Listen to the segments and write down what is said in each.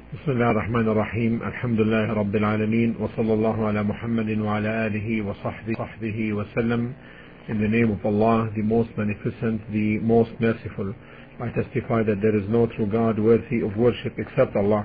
بسم الله الرحمن الرحيم الحمد لله رب العالمين وصلى الله على محمد وعلى آله وصحبه وسلم. In the name of Allah, the most beneficent, the most merciful, I testify that there is no true God worthy of worship except Allah,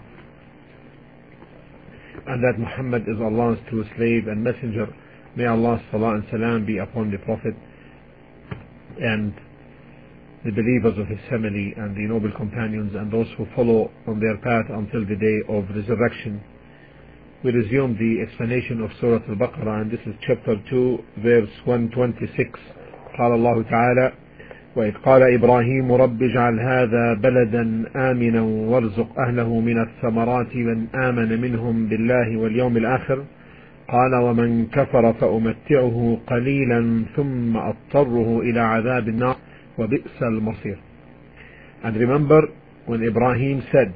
and that Muhammad is Allah's true slave and messenger. May Allah's salah and salam be upon the Prophet and the believers of his family and the noble companions and those who follow on their path until the day of resurrection. We resume the explanation of Surah Al-Baqarah, and this is chapter 2, verse 126. قال الله تعالى: وإذ قال إبراهيم رب اجعل هذا بلدا آمنا وارزق أهله من الثمرات من آمن منهم بالله واليوم الآخر قال ومن كفر فأمتعه قليلا ثم أضطره إلى عذاب النار وبئس المصير. And remember when Ibrahim said,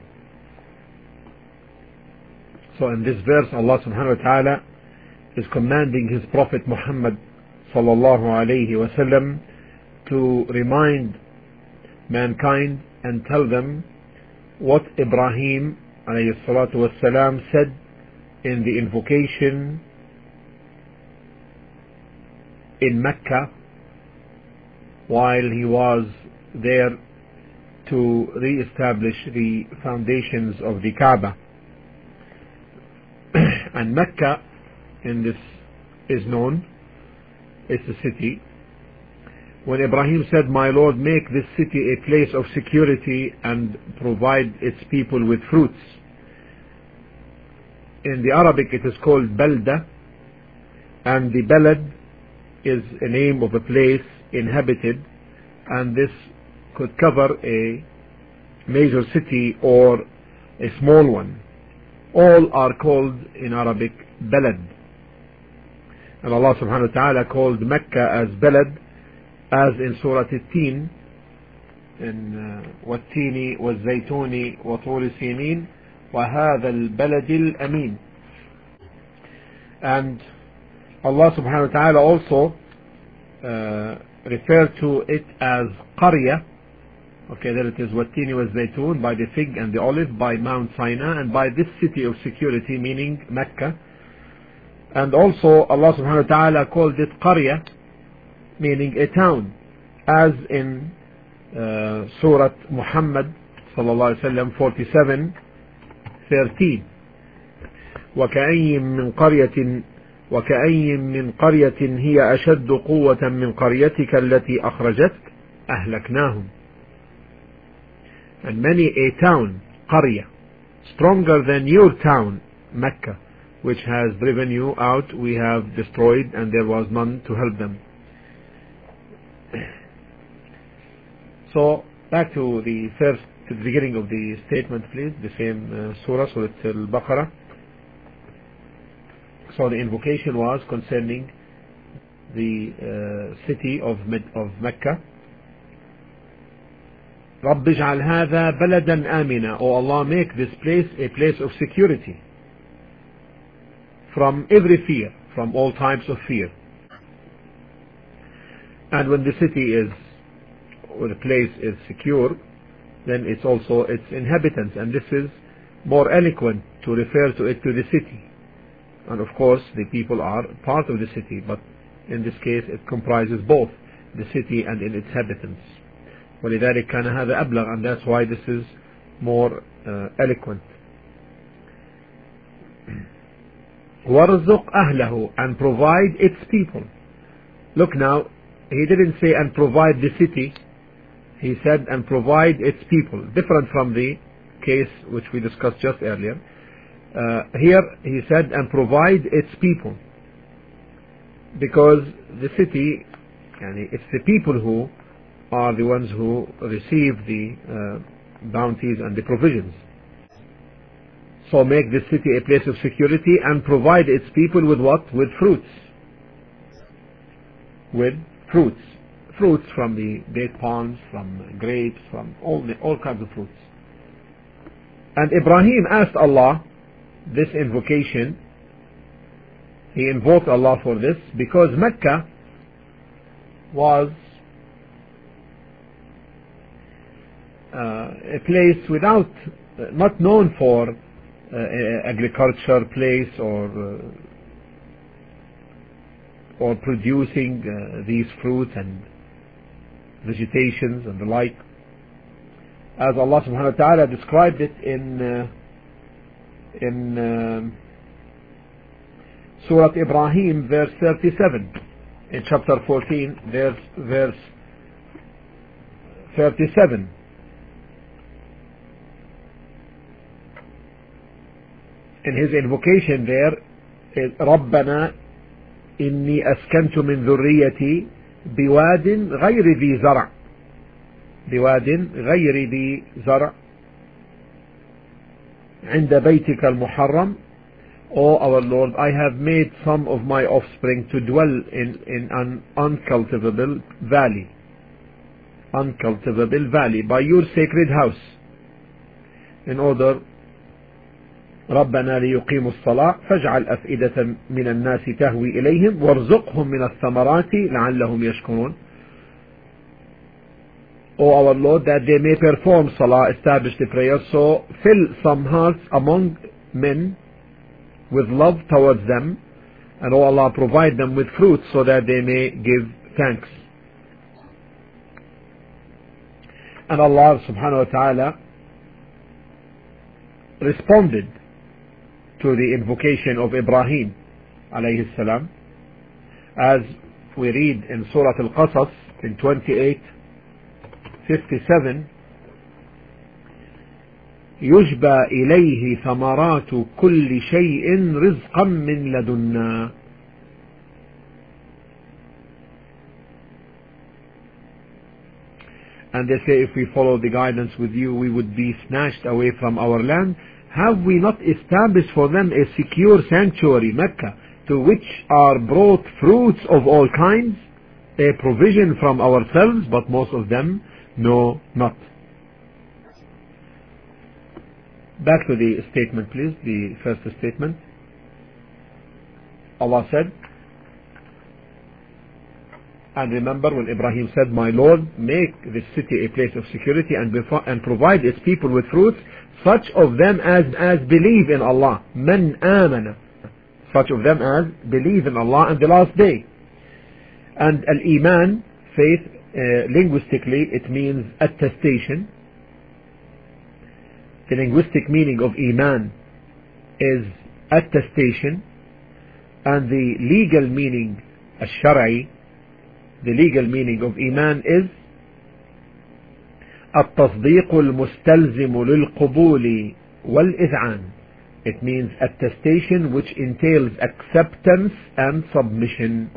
so in this verse Allah subhanahu wa ta'ala is commanding his Prophet Muhammad sallallahu alayhi wa sallam to remind mankind and tell them what Ibrahim alayhi salatu was salam said in the invocation in Mecca while he was there to re-establish the foundations of the Kaaba. And Mecca in this is known, it's a city. When Ibrahim said, my Lord, make this city a place of security and provide its people with fruits. In the Arabic it is called Balda, and the Balad is a name of a place inhabited, and this could cover a major city or a small one. All are called in Arabic Balad, and Allah subhanahu wa ta'ala called Mecca as Balad, as in Surah At-Tin, in وَالتِّينِ وَالزَّيْتُونِ وَطُورِ سِينِينَ وَهَذَا الْبَلَدِ الْأَمِينَ. And Allah subhanahu wa ta'ala also refer to it as Qarya. Okay, there it is, Wattini was Zaytun, by the fig and the olive, by Mount Sinai, and by this city of security, meaning Mecca. And also Allah subhanahu wa ta'ala called it Qarya, meaning a town, as in Surah Muhammad sallallahu alaihi wasallam 47:13. وكأي من قرية هي أشد قوة من قريتك التي أخرجتك أهلكناهم. And many a town, قرية, stronger than your town, Mecca, which has driven you out, we have destroyed, and there was none to help them. So back to the beginning of the statement, please, the same surah, Surah Al-Baqarah. So the invocation was concerning the city of Mecca. رَبِّ اجْعَلْ هَذَا بَلَدًا آمِنًا. O Allah, make this place a place of security from every fear, from all types of fear. And when the city is, or the place is secure, then it's also its inhabitants, and this is more eloquent to refer to it to the city. And of course the people are part of the city, but in this case it comprises both the city and its inhabitants. ولذلك كان هذا أبلغ, and that's why this is more eloquent. وَارْزُقْ أَهْلَهُ, and provide its people. Look now, he didn't say and provide the city, he said and provide its people, different from the case which we discussed just earlier. Here he said and provide its people, because the city, it's the people who are the ones who receive the bounties and the provisions. So make this city a place of security and provide its people with what? With fruits. With fruits. Fruits from the date palms, from grapes, from all kinds of fruits. And Ibrahim asked Allah this invocation. He invoked Allah for this because Mecca was a place without, not known for agriculture place or producing these fruits and vegetations and the like, as Allah subhanahu wa ta'ala described it in Surah Ibrahim, verse 37, in chapter 14, verse 37. In his invocation there is رَبَّنَا إِنِّي أَسْكَنْتُ مِنْ ذُرِّيَّتِي بِوَادٍ غَيْرِ ذِي زَرْعٍ بِوَادٍ غَيْرِ ذِي زَرْعٍ عند بيتك المحرم. O our Lord, I have made some of my offspring to dwell in an uncultivable valley by your sacred house, in order ربنا ليقيموا الصلاة فاجعل أفئدة من الناس تهوي إليهم وارزقهم من الثمرات لعلهم يشكرون. O our Lord, that they may perform salah, establish the prayer, so fill some hearts among men with love towards them, and O Allah, provide them with fruits so that they may give thanks. And Allah subhanahu wa ta'ala responded to the invocation of Ibrahim alayhi salam, as we read in Surah Al-Qasas in 28:57, يجبى إليه ثمرات كل شيء رزقا من لدنا. And they say, if we follow the guidance with you, we would be snatched away from our land. Have we not established for them a secure sanctuary, Mecca, to which are brought fruits of all kinds, a provision from ourselves, but most of them know not. Back to the statement, please, the first statement. Allah said, and remember when Ibrahim said, my Lord, make this city a place of security and provide its people with fruits, such of them as believe in Allah. Man amana, such of them as believe in Allah and the last day. And al-iman, faith, linguistically it means attestation. The linguistic meaning of iman is attestation, and the legal meaning, al-shar'i, the legal meaning of iman is التصديق المستلزم للقبول والإذعان. It means attestation which entails acceptance and submission.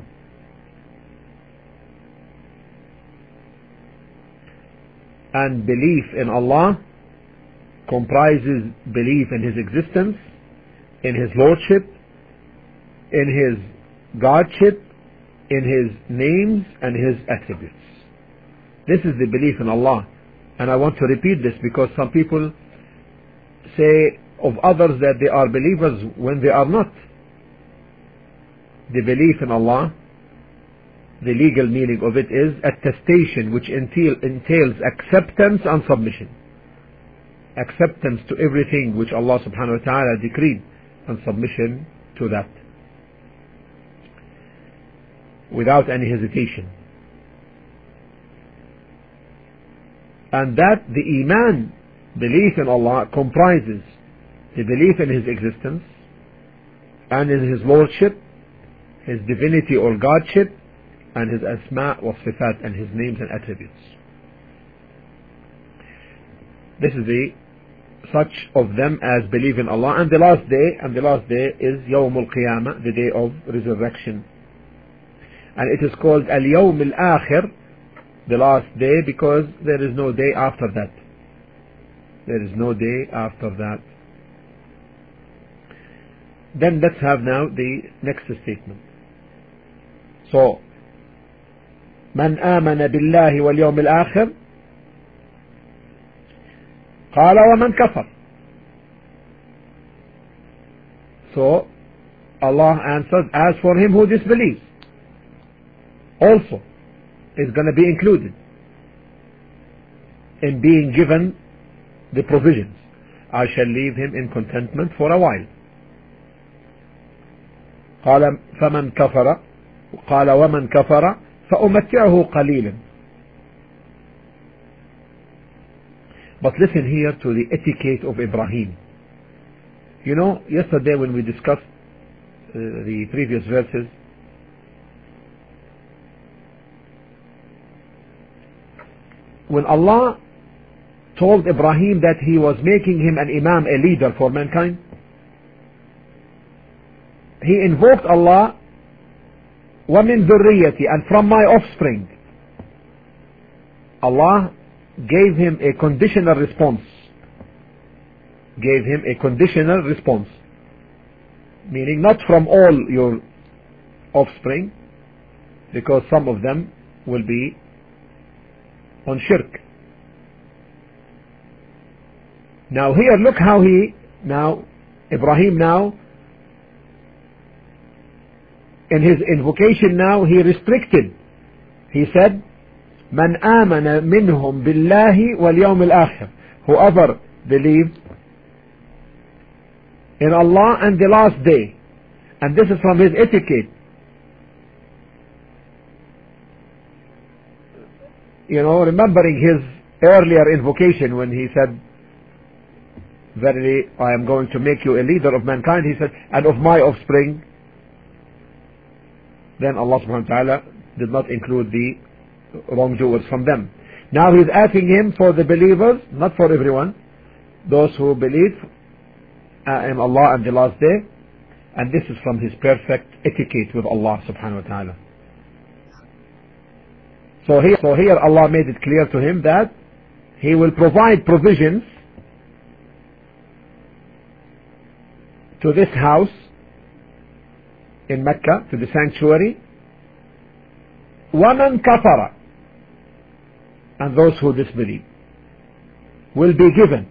And belief in Allah comprises belief in His existence, in His Lordship, in His Godship, in His names and His attributes. This is the belief in Allah. And I want to repeat this because some people say of others that they are believers when they are not. The belief in Allah, the legal meaning of it is attestation which entails acceptance and submission. Acceptance to everything which Allah subhanahu wa ta'ala decreed, and submission to that without any hesitation. And that the iman, belief in Allah, comprises the belief in His existence and in His Lordship, His divinity or Godship, and His asma wa sifat, and His names and attributes. This is the such of them as believe in Allah and the last day, and the last day is Yawm al-Qiyamah, the day of resurrection. And it is called Al-Yawm al-Akhir, the last day, because there is no day after that. There is no day after that. Then let's have now the next statement. So, من آمن بالله واليوم الآخر قال ومن كفر. So, Allah answered, as for him who disbelieves, also is going to be included in being given the provisions. I shall leave him in contentment for a while. قال فمن كفر قال ومن كفر فأمتعه قليلا. But listen here to the etiquette of Ibrahim. You know, yesterday when we discussed the previous verses, when Allah told Ibrahim that he was making him an imam, a leader for mankind, he invoked Allah, وَمِن ذُرِّيَّتِي, and from my offspring. Allah gave him a conditional response. Gave him a conditional response. Meaning not from all your offspring, because some of them will be on shirk. Now here, look how Ibrahim now, in his invocation now, he restricted. He said, من آمن منهم بالله واليوم الآخر. Whoever believed in Allah and the last day. And this is from his etiquette. You know, remembering his earlier invocation when he said, verily I am going to make you a leader of mankind, he said, and of my offspring. Then Allah subhanahu wa ta'ala did not include the wrongdoers from them. Now he's asking him for the believers, not for everyone, those who believe in Allah and the last day. And this is from his perfect etiquette with Allah subhanahu wa ta'ala. So here Allah made it clear to him that he will provide provisions to this house in Mecca, to the sanctuary, وَمَنْ كَفَرَ, and those who disbelieve will be given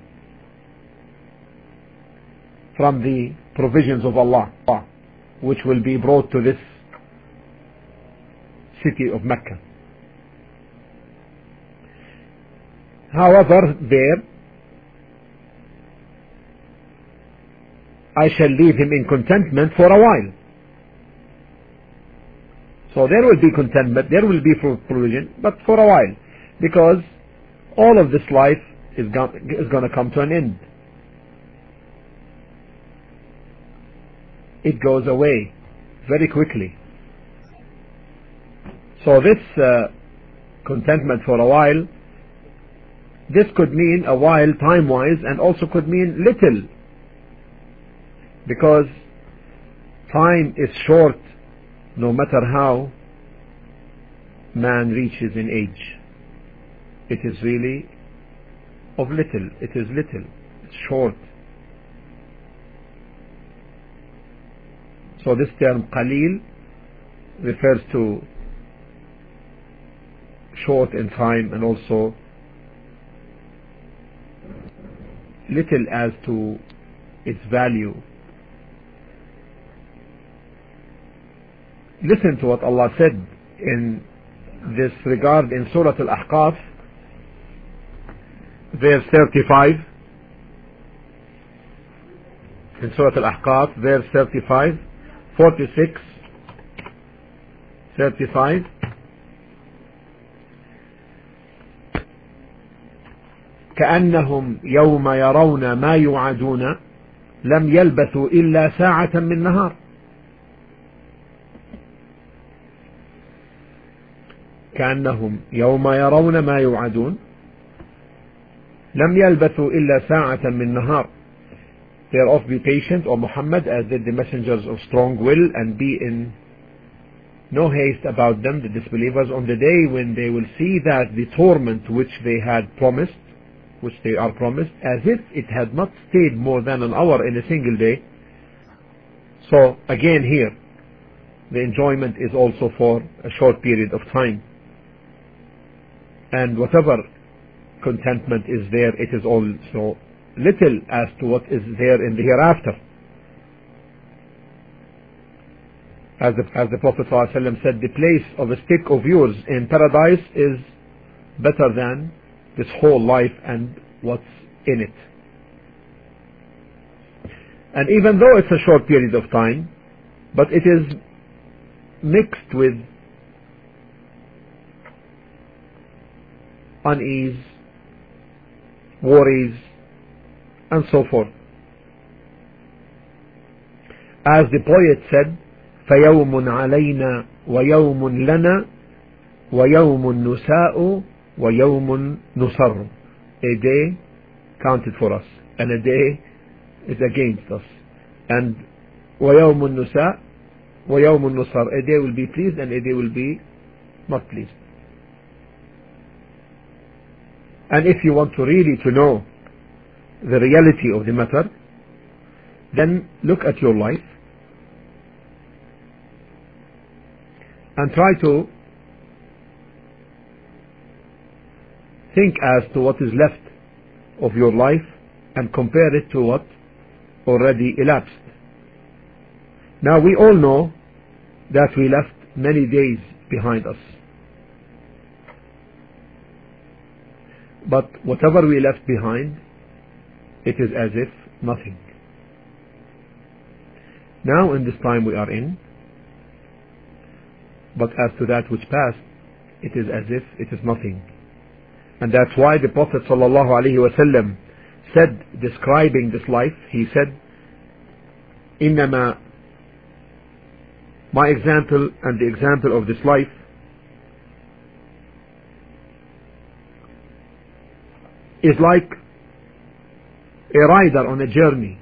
from the provisions of Allah, which will be brought to this city of Mecca. However, there I shall leave him in contentment for a while. So there will be contentment, there will be provision, but for a while, because all of this life is going to come to an end. It goes away very quickly. So this contentment for a while, this could mean a while time-wise, and also could mean little, because time is short no matter how man reaches in age. It is really of little. It is little. It's short. So this term qaleel refers to short in time, and also little as to its value. Listen to what Allah said in this regard in Surah Al-Ahqaf, verse 35. In Surah Al-Ahqaf, verse 35, 46, 35. كأنهم يوم يرون ما يوعدون لم يلبثوا إلا ساعة من نهار. كأنهم يوم يرون ما يوعدون لم يلبثوا إلا ساعة من نهار. Thereof be patient, O Muhammad, as did the messengers of strong will, and be in no haste about them, the disbelievers, on the day when they will see that the torment which they had promised, which they are promised, as if it had not stayed more than an hour in a single day. So again here, the enjoyment is also for a short period of time. And whatever contentment is there, it is also little as to what is there in the hereafter. As the Prophet ﷺ said, the place of a stick of yours in paradise is better than this whole life and what's in it. And even though it's a short period of time, but it is mixed with unease, worries, and so forth. As the poet said, فَيَوْمٌ عَلَيْنَا وَيَوْمٌ لَنَا وَيَوْمٌ نُسَاءُ وَيَوْمٌ نُصَرُّ. A day counted for us, and a day is against us. And وَيَوْمٌ نُسَاءُ وَيَوْمٌ نُصَرُّ. A day will be pleased and a day will be not pleased. And if you want to really to know the reality of the matter, then look at your life and try to think as to what is left of your life and compare it to what already elapsed. Now we all know that we left many days behind us, but whatever we left behind, it is as if nothing. Now in this time we are in, but as to that which passed, it is as if it is nothing. And that's why the Prophet ﷺ said, describing this life, he said, إنما, my example and the example of this life is like a rider on a journey.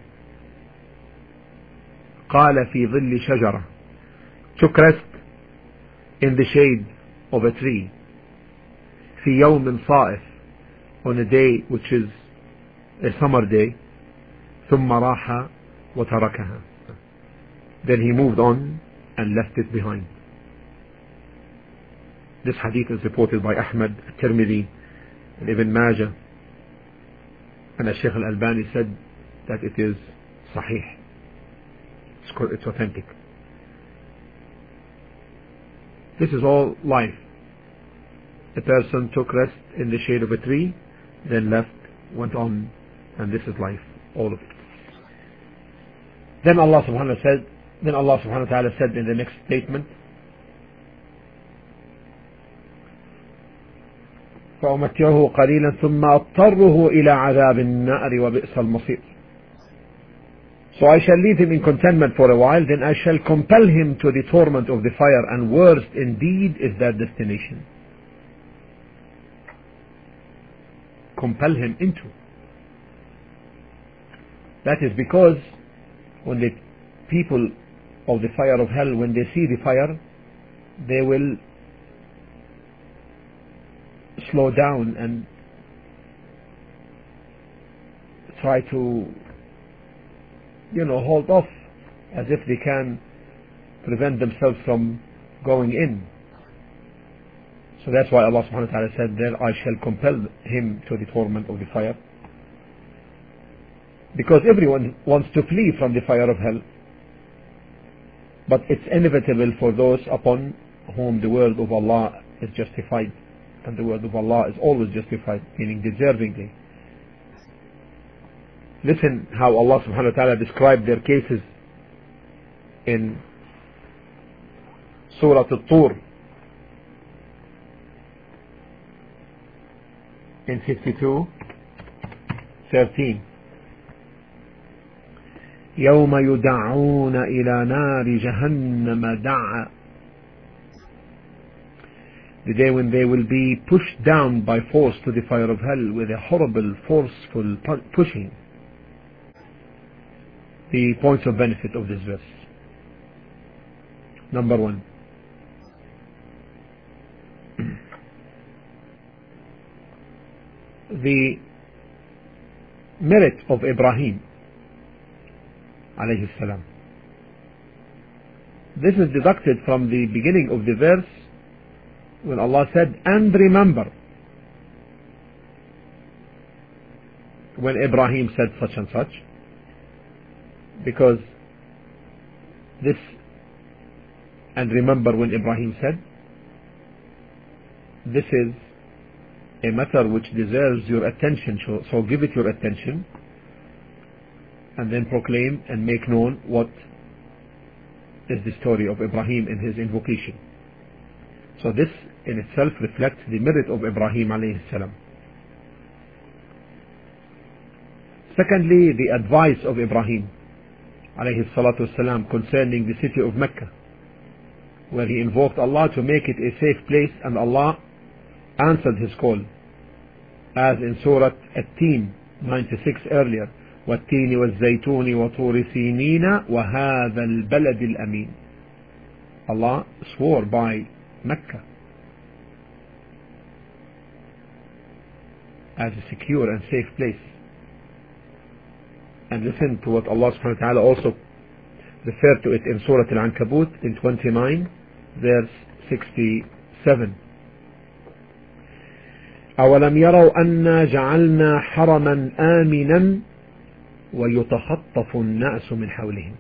قال في ظل شجرة, took rest in the shade of a tree. في يوم صائف, on a day which is a summer day. ثم راح وتركها, then he moved on and left it behind. This hadith is reported by Ahmad, Tirmidhi, and Ibn Majah, and Shaykh Al-Albani said that it is sahih, it's authentic. This is all life. A person took rest in the shade of a tree, then left, went on, and this is life, all of it. Then Allah subhanahu wa ta'ala said in the next statement, فأمتعه قليلا ثم أضطره إلى عذاب النار وبئس المصير. So I shall leave him in contentment for a while, then I shall compel him to the torment of the fire, and worst indeed is that destination. Compel him into. That is because when the people of the fire of hell, when they see the fire, they will slow down and try to hold off, as if they can prevent themselves from going in. So that's why Allah subhanahu wa ta'ala said there, I shall compel him to the torment of the fire, because everyone wants to flee from the fire of hell, but it's inevitable for those upon whom the word of Allah is justified, and the word of Allah is always justified, meaning deservingly. Listen how Allah subhanahu wa ta'ala described their cases in Surah At-Tur in 52:13. يوم يدعون إلى نار جهنم دعا. The day when they will be pushed down by force to the fire of hell with a horrible, forceful pushing. The points of benefit of this verse. Number one, the merit of Ibrahim alayhi salam. This is deducted from the beginning of the verse when Allah said, and remember, when Ibrahim said such and such, because this and remember when Ibrahim said, this is a matter which deserves your attention, so give it your attention, and then proclaim and make known what is the story of Ibrahim in his invocation. So this in itself reflects the merit of Ibrahim alayhi salam. Secondly, the advice of Ibrahim alayhi salatu wasalam concerning the city of Mecca, where he invoked Allah to make it a safe place, and Allah answered his call, as in Surah At-Teen 96 earlier, وَالتِّينِ وَالزَّيْتُونِ وَطُورِ سِينِينَ وَهَذَا الْبَلَدِ الْأَمِينَ. Allah swore by Mecca as a secure and safe place. And listen to what Allah subhanahu wa ta'ala also referred to it in Surah Al-Ankabut in 29 verse 67. أَوَلَمْ يَرَوْا أَنَّا جَعَلْنَا حَرَمًا آمِنًا وَيُتَخَطَّفُ النَّاسُ مِنْ حَوْلِهِمْ.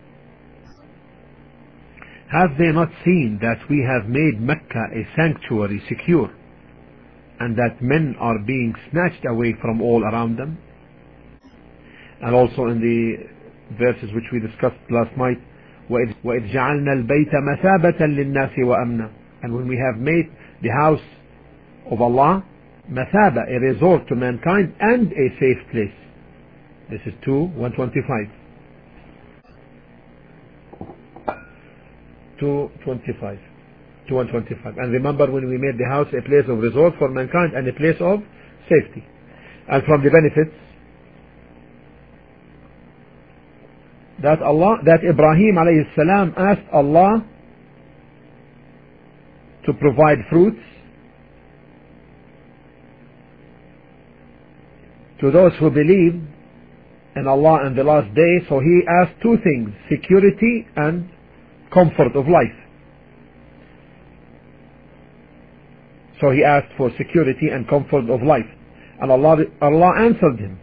Have they not seen that we have made Mecca a sanctuary secure, and that men are being snatched away from all around them? And also in the verses which we discussed last night, وَإِذْ جَعَلْنَا الْبَيْتَ مَثَابَةً لِلنَّاسِ وَأَمْنًا. And when we have made the house of Allah Mathaba, a resort to mankind and a safe place. This is 2:125. 2:25. 2:125. And remember when we made the house a place of resort for mankind and a place of safety. And from the benefits that Ibrahim alayhi salam asked Allah to provide fruits to those who believe in Allah and the last day. So he asked two things: security and comfort of life. So he asked for security and comfort of life, and Allah answered him.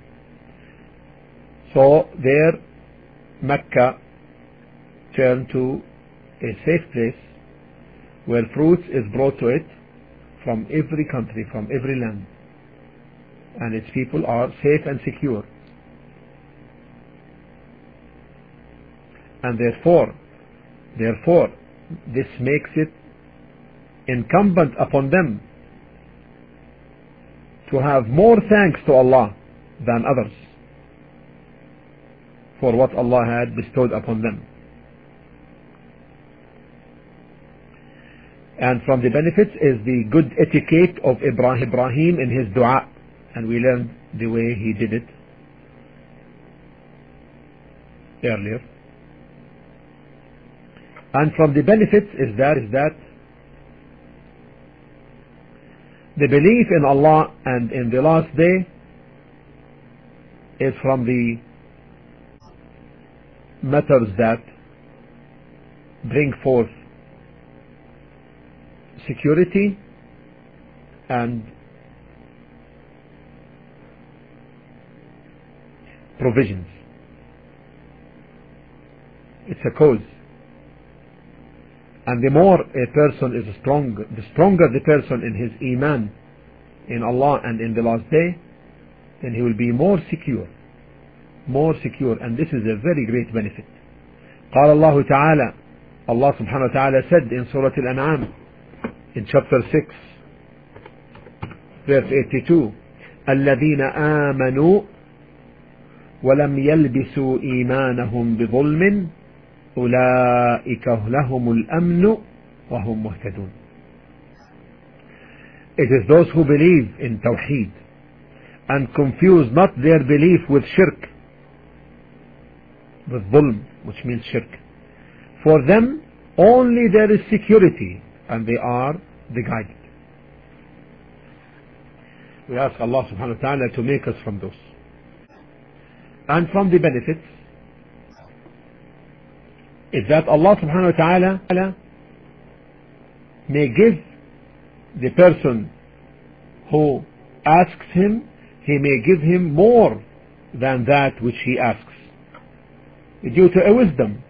So there Mecca turned to a safe place where fruits is brought to it from every country, from every land, and its people are safe and secure. And therefore this makes it incumbent upon them to have more thanks to Allah than others for what Allah had bestowed upon them. And from the benefits is the good etiquette of Ibrahim in his dua, and we learned the way he did it earlier. And from the benefits is that the belief in Allah and in the last day is from the matters that bring forth security and provisions. It's a cause. And the more a person is strong, the stronger the person in his iman in Allah and in the last day, then he will be more secure. And this is a very great benefit. قال الله تعالى, Allah subhanahu wa ta'ala said in Surah Al-An'am in chapter 6 verse 82, الذين آمنوا ولم يلبسوا إيمانهم بظلم أولئك لهم الأمن وهم مهتدون. It is those who believe in Tawheed and confuse not their belief with shirk, with dhulm, which means shirk. For them only there is security, and they are the guided. We ask Allah subhanahu wa ta'ala to make us from those. And from the benefits is that Allah subhanahu wa ta'ala may give the person who asks him, he may give him more than that which he asks, due to a wisdom.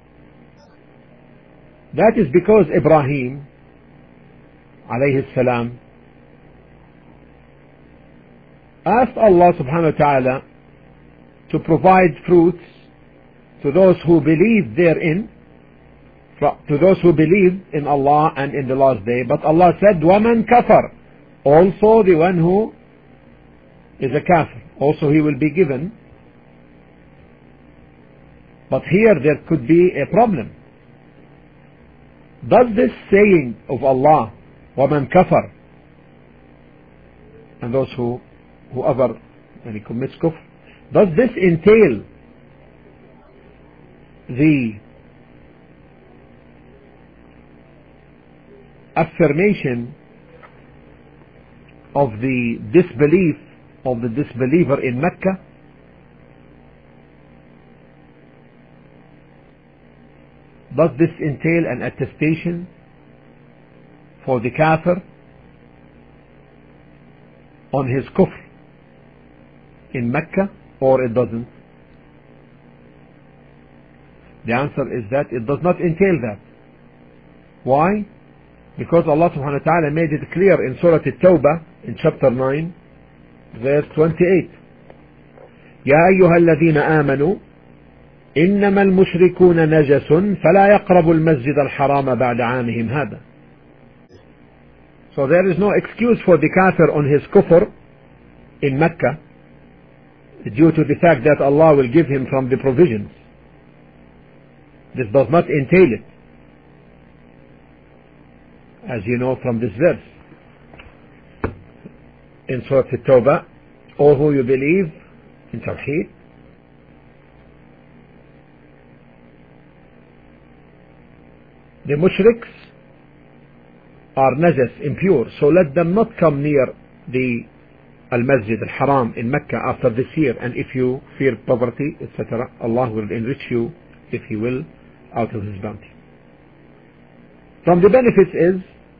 That is because Ibrahim alayhi salam asked Allah subhanahu wa ta'ala to provide fruits to those who believe therein, to those who believe in Allah and in the last day. But Allah said, وَمَنْ كَفَرْ, also the one who is a kafir, also he will be given. But here there could be a problem. Does this saying of Allah, وَمَنْ كَفَرْ, and those whoever commits kufr, does this entail the affirmation of the disbelief of the disbeliever in Mecca? Does this entail an attestation for the kafir on his kufr in Mecca, or it doesn't? The answer is that it does not entail that. Why? Because Allah subhanahu wa ta'ala made it clear in Surah At-Tawbah in chapter 9 verse 28. يا أيها الذين آمنوا إنما المشركون نجس فلا يقربوا المسجد الحرام بعد عامهم هذا. So there is no excuse for the kafir on his kufr in Mecca due to the fact that Allah will give him from the provisions. This does not entail it, as you know from this verse in Surah At-Tawbah. All who you believe in Tawheed, the mushriks are najas, impure, so let them not come near the Al-Masjid Al-Haram in Mecca after this year. And if you fear poverty, etc., Allah will enrich you if He will out of His bounty. From the benefits is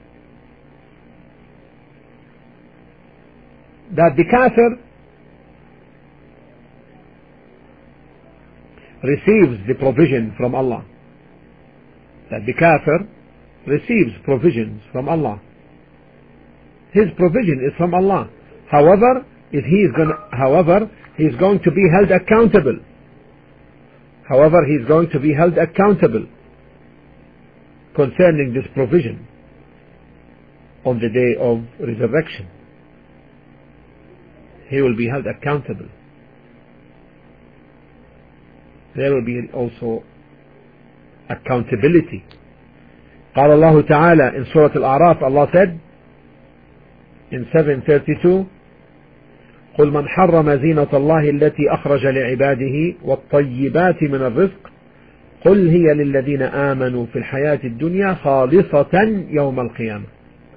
that the kafir receives the provision from Allah. That the kafir receives provisions from Allah. His provision is from Allah. However, he is going to be held accountable. However, he is going to be held accountable concerning this provision on the day of resurrection. He will be held accountable. There will be also accountability. قال الله تعالى in Surah Al-A'raf, Allah said in 732, قل من حرم زينة الله التي أخرج لعباده والطيبات من الرزق قل هي للذين آمنوا في الحياة الدنيا خالصة يوم القيامة.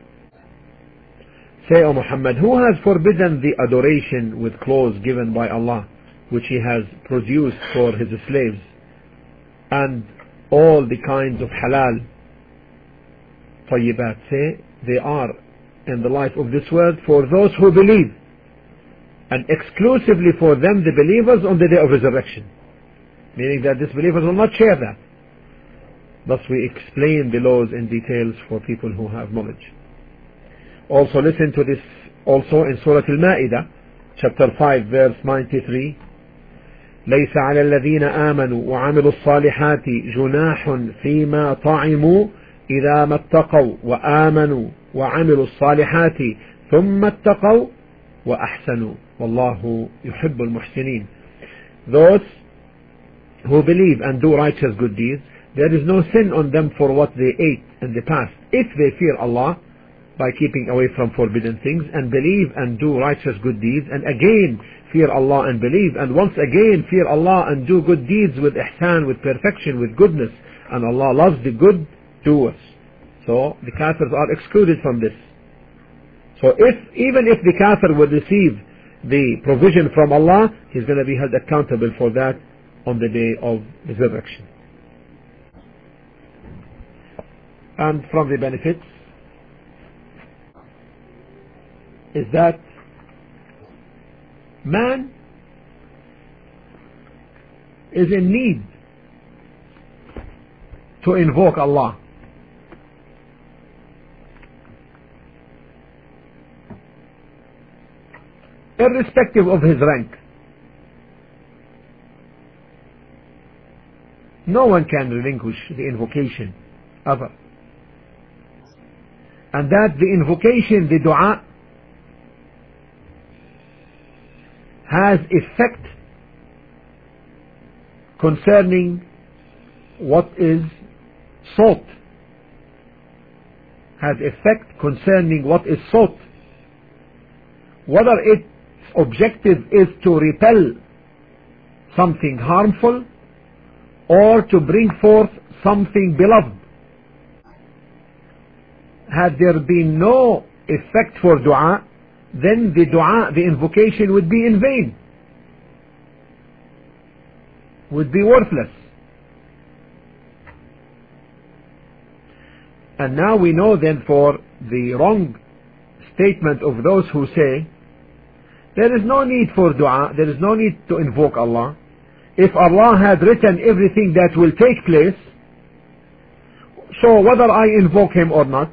Say, O Muhammad, who has forbidden the adoration with clothes given by Allah, which He has produced for His slaves, and all the kinds of halal tayyibat? Say, they are in the life of this world for those who believe, and exclusively for them, the believers, on the day of resurrection. Meaning that disbelievers will not share that. Thus we explain the laws in details for people who have knowledge. Also listen to this also in Surah Al-Ma'idah, chapter 5, verse 93. ليس على الذين آمنوا وعملوا الصالحات جناح فيما طعموا إذا ما اتقوا وآمنوا وعملوا الصالحات ثم اتقوا وأحسنوا والله يحب المحسنين. Those who believe and do righteous good deeds, there is no sin on them for what they ate in the past, if they fear Allah by keeping away from forbidden things, and believe and do righteous good deeds, and again fear Allah and believe, and once again fear Allah and do good deeds with ihsan, with perfection, with goodness, and Allah loves the good doers. So the kafirs are excluded from this. So even if the kafir would receive the provision from Allah, he's going to be held accountable for that on the day of resurrection. And from the benefits is that man is in need to invoke Allah. Irrespective of his rank. No one can relinquish the invocation ever. And that the invocation, the dua, has effect concerning what is sought. Has effect concerning what is sought. Whether its objective is to repel something harmful or to bring forth something beloved. Had there been no effect for dua, then the dua, the invocation, would be in vain, would be worthless. And now we know then for the wrong statement of those who say there is no need for dua, there is no need to invoke Allah. If Allah had written everything that will take place, so whether I invoke Him or not,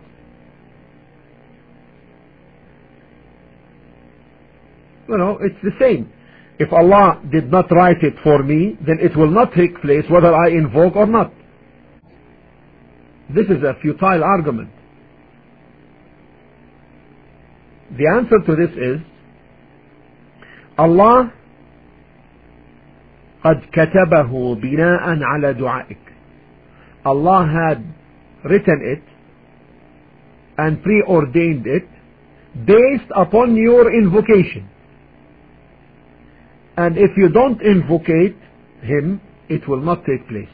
it's the same. If Allah did not write it for me, then it will not take place whether I invoke or not. This is a futile argument. The answer to this is Allah قد كتبه بناء على دعائك. Allah had written it and preordained it based upon your invocation. And if you don't invocate Him, it will not take place.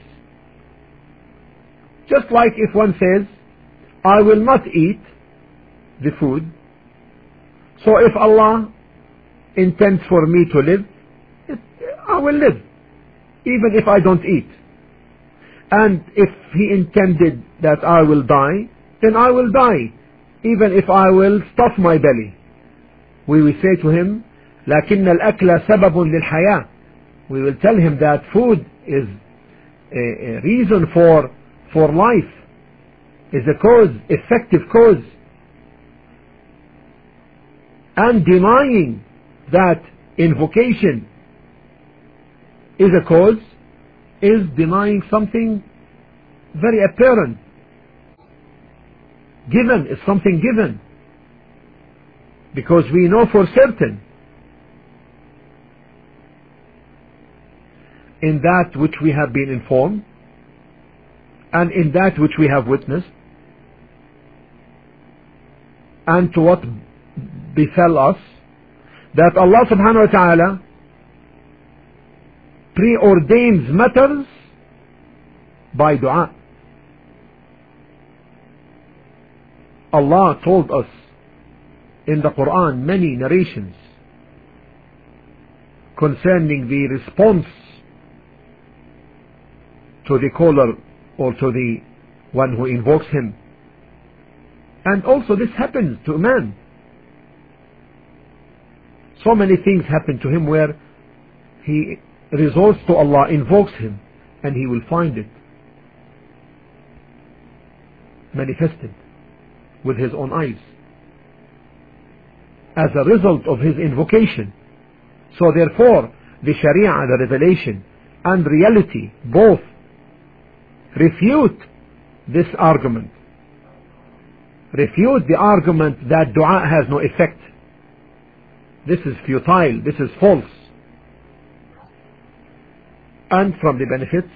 Just like if one says, I will not eat the food, so if Allah intends for me to live, I will live, even if I don't eat. And if He intended that I will die, then I will die, even if I will stuff my belly. We will say to him, لكن الأكل سبب للحياة. We will tell him that food is a reason for life, is a cause, effective cause. And denying that invocation is a cause is denying something very apparent. Given is something given, because we know for certain in that which we have been informed and in that which we have witnessed and to what befell us, that Allah subhanahu wa ta'ala preordains matters by dua. Allah told us in the Quran many narrations concerning the response to the caller or to the one who invokes him. And also this happens to a man. So many things happen to him where he resorts to Allah, invokes Him, and he will find it manifested with his own eyes as a result of his invocation. So therefore the Sharia, the revelation and reality both refute this argument, refute the argument that dua has no effect. This is futile, this is false. And from the benefits,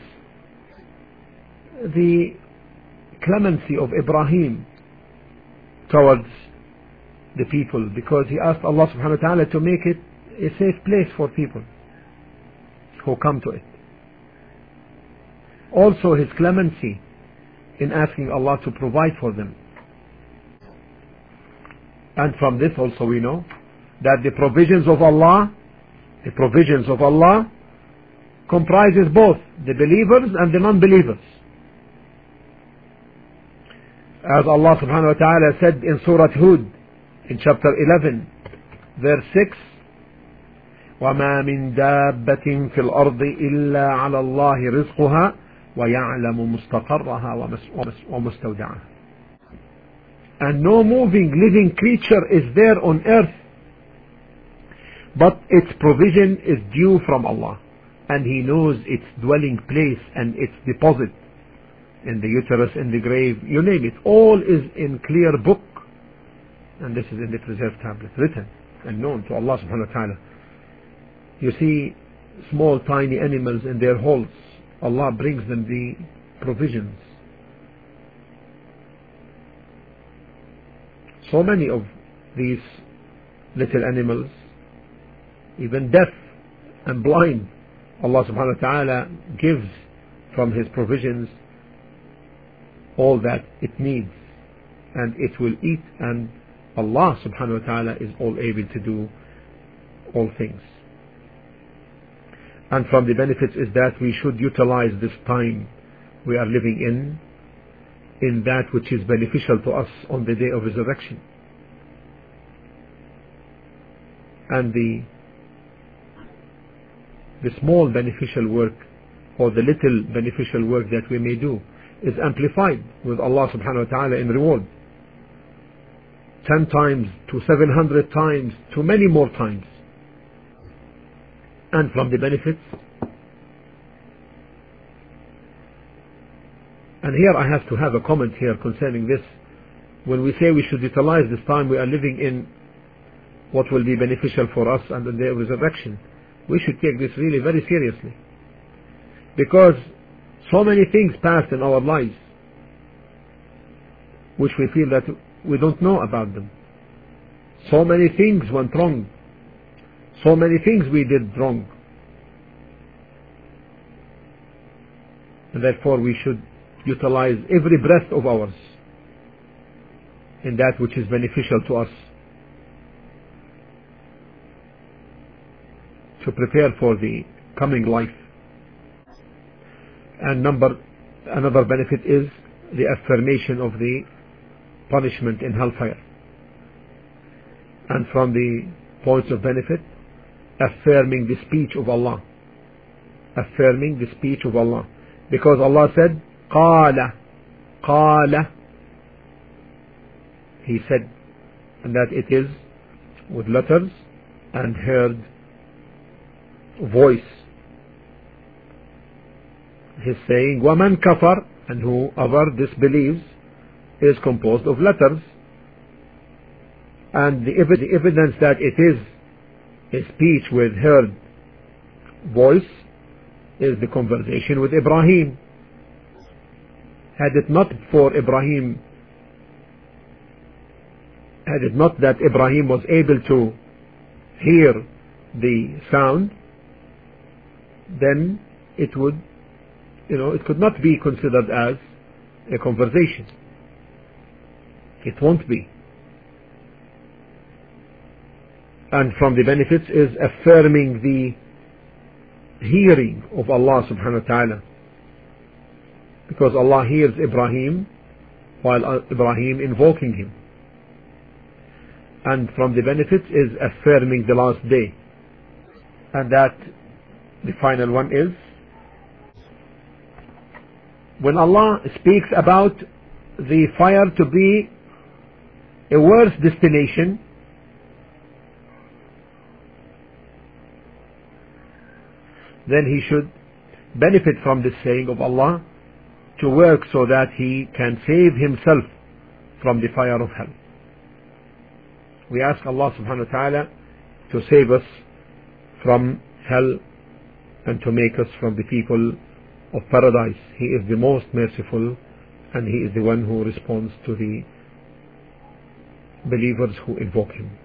the clemency of Ibrahim towards the people, because he asked Allah subhanahu wa ta'ala to make it a safe place for people who come to it. Also his clemency in asking Allah to provide for them. And from this also we know that the provisions of Allah comprises both the believers and the non-believers. As Allah subhanahu wa ta'ala said in Surah Hud in chapter 11 verse 6, وَمَا مِن دَابَّةٍ فِي الْأَرْضِ إِلَّا عَلَى اللَّهِ رِزْقُهَا وَيَعْلَمُ مُسْتَقَرَّهَا وَمُسْتَوْدَعَهَا. And no moving living creature is there on earth, but its provision is due from Allah. and He knows its dwelling place and its deposit in the uterus, in the grave, you name it. All is in clear book, and this is in the preserved tablet, written and known to Allah subhanahu wa ta'ala. You see small tiny animals in their holes, Allah brings them the provisions. So many of these little animals, even deaf and blind, Allah subhanahu wa ta'ala gives from His provisions all that it needs, and it will eat, and Allah subhanahu wa ta'ala is all able to do all things. And from the benefits is that we should utilize this time we are living in that which is beneficial to us on the day of resurrection. And the small beneficial work, or the little beneficial work that we may do, is amplified with Allah subhanahu wa ta'ala in reward 10 times to 700 times to many more times. And from the benefits, and here I have to have a comment here concerning this. When we say we should utilize this time we are living in, what will be beneficial for us and the day of resurrection, we should take this really very seriously, because so many things passed in our lives which we feel that we don't know about them. So many things went wrong, so many things we did wrong, and therefore we should utilize every breath of ours in that which is beneficial to us, to prepare for the coming life. And another benefit is the affirmation of the punishment in hellfire. And from the points of benefit, affirming the speech of Allah, affirming the speech of Allah, because Allah said qala, He said, and that it is with letters and heard voice. He's saying وَمَنْ كَفَرْ, and whoever disbelieves is composed of letters, and the evidence that it is a speech with heard voice is the conversation with Ibrahim. Had it not that Ibrahim was able to hear the sound, then it could not be considered as a conversation. It won't be. And from the benefits is affirming the hearing of Allah subhanahu wa ta'ala, because Allah hears Ibrahim while Ibrahim invoking Him. And from the benefits is affirming the last day, and that the final one is when Allah speaks about the fire to be a worse destination, then he should benefit from this saying of Allah to work so that he can save himself from the fire of hell. We ask Allah subhanahu wa ta'ala to save us from hell and to make us from the people of paradise. He is the most merciful, and He is the one who responds to the believers who invoke Him.